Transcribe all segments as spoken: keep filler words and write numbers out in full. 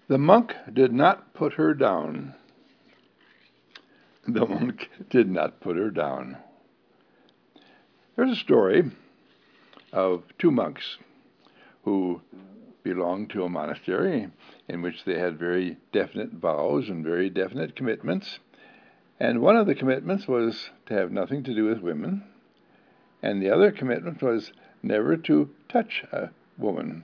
The monk did not put her down. The monk did not put her down. There's a story of two monks who belonged to a monastery in which they had very definite vows and very definite commitments. And one of the commitments was to have nothing to do with women, and the other commitment was never to touch a woman.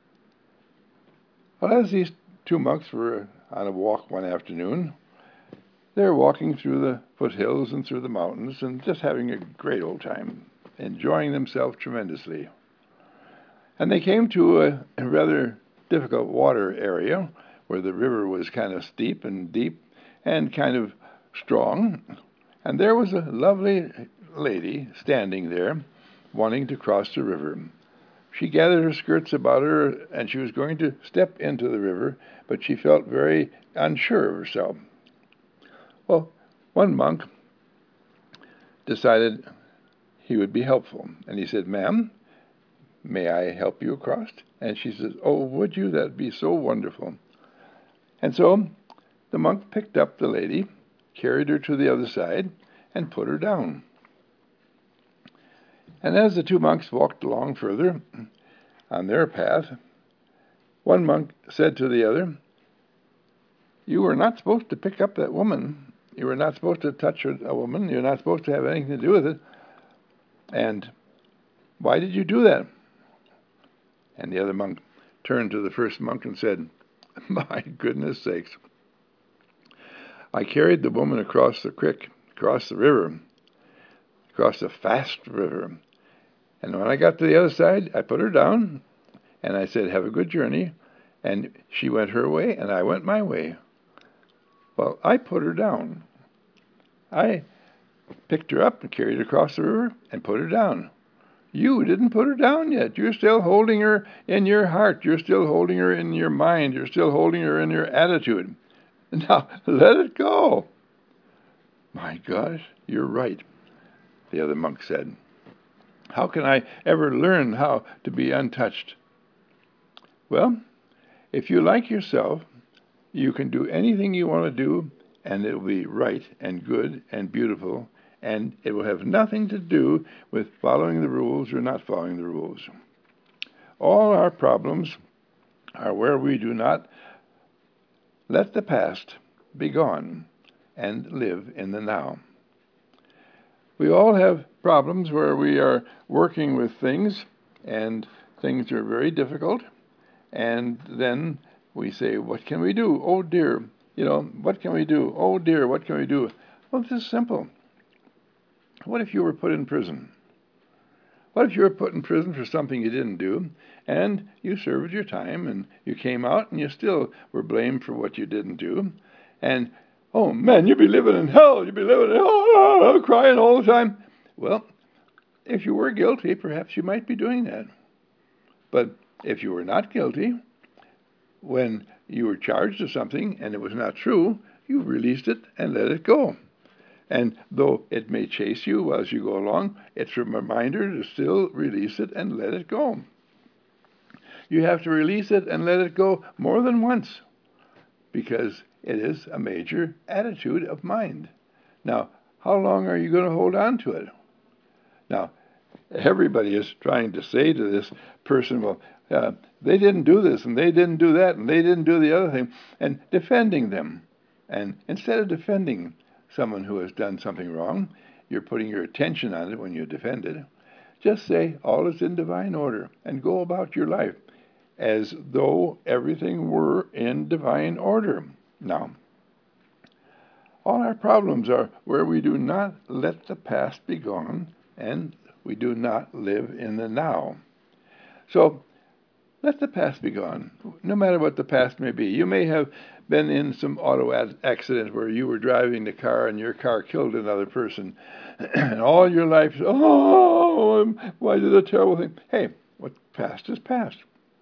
Well, as these two monks were on a walk one afternoon, they were walking through the foothills and through the mountains and just having a great old time, enjoying themselves tremendously. And they came to a, a rather difficult water area where the river was kind of steep and deep and kind of strong. And there was a lovely lady standing there wanting to cross the river. She gathered her skirts about her and she was going to step into the river, but she felt very unsure of herself. Well, one monk decided he would be helpful, and he said, "Ma'am, may I help you across?" And she says, "Oh, would you? That'd be so wonderful." And so the monk picked up the lady, carried her to the other side, and put her down. And as the two monks walked along further on their path, one monk said to the other, "You were not supposed to pick up that woman. You were not supposed to touch a woman. You're not supposed to have anything to do with it. And why did you do that?" And the other monk turned to the first monk and said, "My goodness sakes. I carried the woman across the creek, across the river, across a fast river. And when I got to the other side, I put her down, and I said, 'Have a good journey.' And she went her way, and I went my way. Well, I put her down. I picked her up and carried her across the river and put her down. You didn't put her down yet. You're still holding her in your heart. You're still holding her in your mind. You're still holding her in your attitude. Now, let it go." "My gosh, you're right," the other monk said. "How can I ever learn how to be untouched?" Well, if you like yourself, you can do anything you want to do, and it will be right and good and beautiful, and it will have nothing to do with following the rules or not following the rules. All our problems are where we do not let the past be gone and live in the now. We all have problems where we are working with things, and things are very difficult, and then we say, "What can we do? Oh dear, you know, what can we do? Oh dear, what can we do?" Well, this is simple. What if you were put in prison? What if you were put in prison for something you didn't do, and you served your time, and you came out, and you still were blamed for what you didn't do, and, "Oh man, you'd be living in hell, you'd be living in hell," oh, crying all the time. Well, if you were guilty, perhaps you might be doing that. But if you were not guilty, when you were charged with something and it was not true, you released it and let it go. And though it may chase you as you go along, it's a reminder to still release it and let it go. You have to release it and let it go more than once, because it is a major attitude of mind. Now, how long are you going to hold on to it? Now, everybody is trying to say to this person, well, uh, they didn't do this, and they didn't do that, and they didn't do the other thing, and defending them. And instead of defending someone who has done something wrong, you're putting your attention on it when you defend it. Just say, all is in divine order, and go about your life as though everything were in divine order. Now, all our problems are where we do not let the past be gone, and we do not live in the now. So, let the past be gone, no matter what the past may be. You may have been in some auto ad- accident where you were driving the car and your car killed another person. And all your life, oh, why did a terrible thing? Hey, what past is past.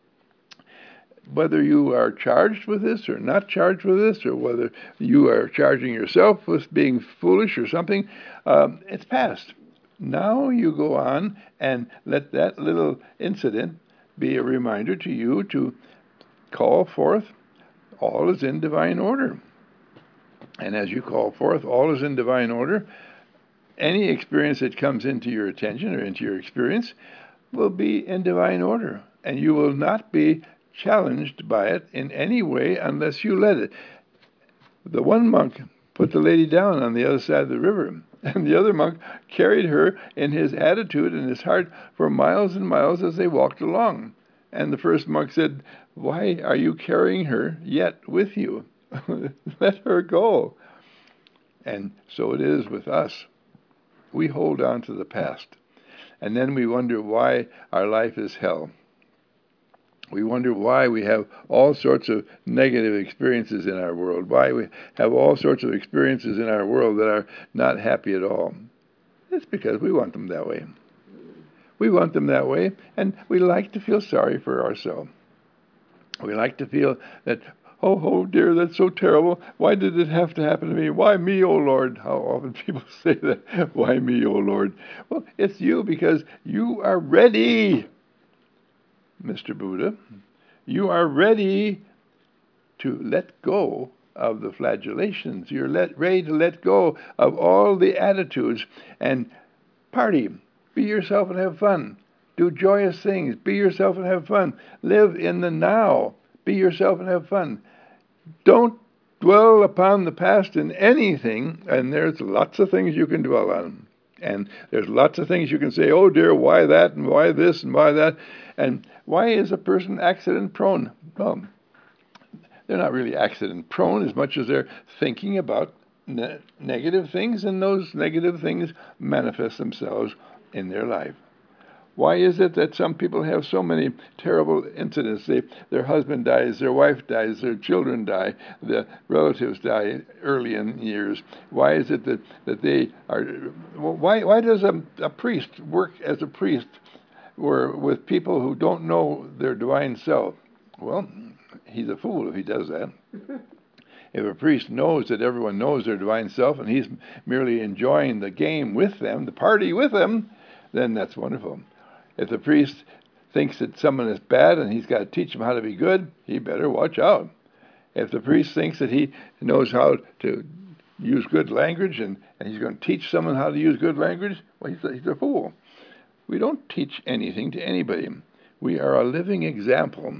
Whether you are charged with this or not charged with this, or whether you are charging yourself with being foolish or something, um, it's past. Now you go on and let that little incident be a reminder to you to call forth all is in divine order. And as you call forth, all is in divine order. Any experience that comes into your attention or into your experience will be in divine order. And you will not be challenged by it in any way unless you let it. The one monk put the lady down on the other side of the river, and the other monk carried her in his attitude and his heart for miles and miles as they walked along. And the first monk said, "Why are you carrying her yet with you? Let her go." And so it is with us. We hold on to the past, and then we wonder why our life is hell. We wonder why we have all sorts of negative experiences in our world, why we have all sorts of experiences in our world that are not happy at all. It's because we want them that way. We want them that way, and we like to feel sorry for ourselves. We like to feel that, oh, oh dear, that's so terrible. Why did it have to happen to me? Why me, oh Lord? How often people say that, why me, oh Lord? Well, it's you because you are ready, Mister Buddha. You are ready to let go of the flagellations. You're let, ready to let go of all the attitudes and party. Be yourself and have fun. Do joyous things. Be yourself and have fun. Live in the now. Be yourself and have fun. Don't dwell upon the past in anything, and there's lots of things you can dwell on. And there's lots of things you can say, oh dear, why that, and why this, and why that. And why is a person accident prone? Well, they're not really accident prone as much as they're thinking about ne- negative things, and those negative things manifest themselves in their life. Why is it that some people have so many terrible incidents? They, their husband dies, their wife dies, their children die, the relatives die early in years. Why is it that, that they are... Why, why does a, a priest work as a priest or with people who don't know their divine self? Well, he's a fool if he does that. If a priest knows that everyone knows their divine self and he's merely enjoying the game with them, the party with them, then that's wonderful. If the priest thinks that someone is bad and he's got to teach them how to be good, he better watch out. If the priest thinks that he knows how to use good language and, and he's going to teach someone how to use good language, well, he's a, he's a fool. We don't teach anything to anybody. We are a living example.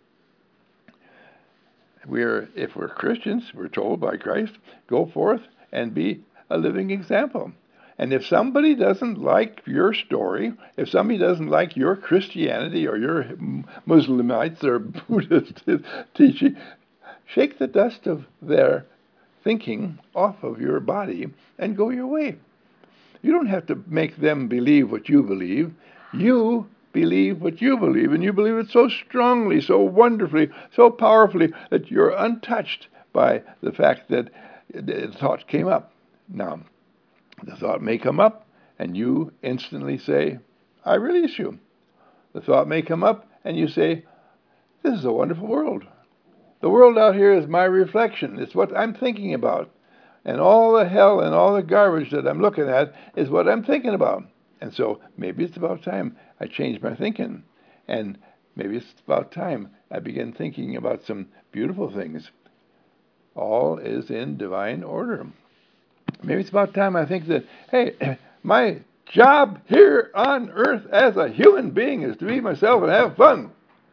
We're, if we're Christians, we're told by Christ, go forth and be a living example. And if somebody doesn't like your story, if somebody doesn't like your Christianity or your Muslimites or Buddhist teaching, shake the dust of their thinking off of your body and go your way. You don't have to make them believe what you believe. You believe what you believe, and you believe it so strongly, so wonderfully, so powerfully that you're untouched by the fact that the thought came up. Now, the thought may come up, and you instantly say, I release you. The thought may come up, and you say, this is a wonderful world. The world out here is my reflection. It's what I'm thinking about. And all the hell and all the garbage that I'm looking at is what I'm thinking about. And so maybe it's about time I change my thinking. And maybe it's about time I begin thinking about some beautiful things. All is in divine order. Maybe it's about time I think that, hey, my job here on earth as a human being is to be myself and have fun.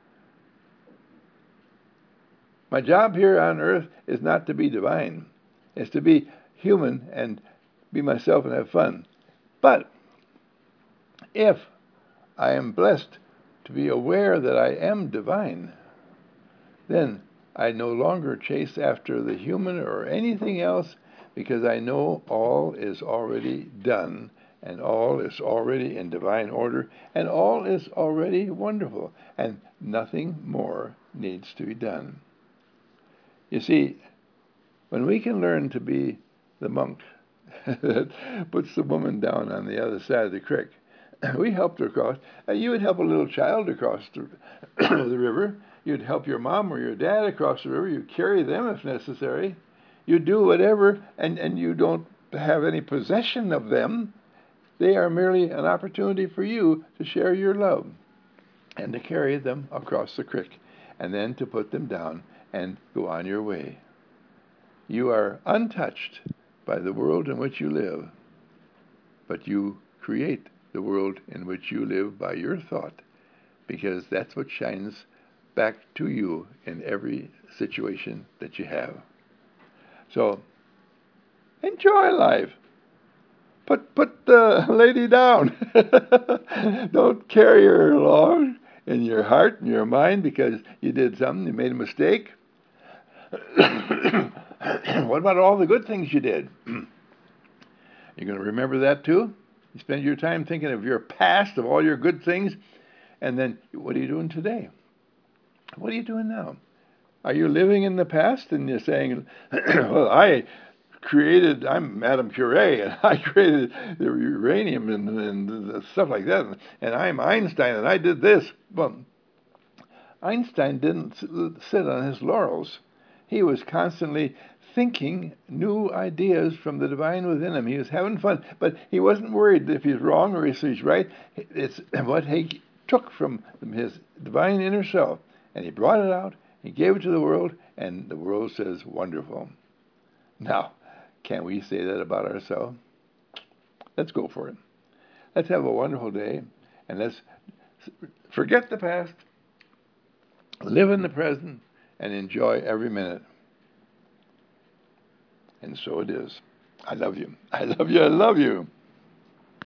My job here on earth is not to be divine. It's to be human and be myself and have fun. But if I am blessed to be aware that I am divine, then I no longer chase after the human or anything else, because I know all is already done, and all is already in divine order, and all is already wonderful, and nothing more needs to be done. You see, when we can learn to be the monk that puts the woman down on the other side of the creek, we helped her across. You would help a little child across the, the river. You'd help your mom or your dad across the river. You'd carry them if necessary. You do whatever, and, and you don't have any possession of them. They are merely an opportunity for you to share your love and to carry them across the creek and then to put them down and go on your way. You are untouched by the world in which you live, but you create the world in which you live by your thought, because that's what shines back to you in every situation that you have. So, enjoy life. Put put the lady down. Don't carry her along in your heart and your mind because you did something, you made a mistake. What about all the good things you did? You're going to remember that too? You spend your time thinking of your past, of all your good things, and then what are you doing today? What are you doing now? Are you living in the past and you're saying, well, I created, I'm Madame Curie, and I created the uranium and, and stuff like that, and I'm Einstein, and I did this. Well, Einstein didn't sit on his laurels. He was constantly thinking new ideas from the divine within him. He was having fun, but he wasn't worried if he's wrong or if he's right. It's what he took from his divine inner self, and he brought it out, he gave it to the world, and the world says, wonderful. Now, can we say that about ourselves? Let's go for it. Let's have a wonderful day, and let's forget the past, live in the present, and enjoy every minute. And so it is. I love you. I love you. I love you.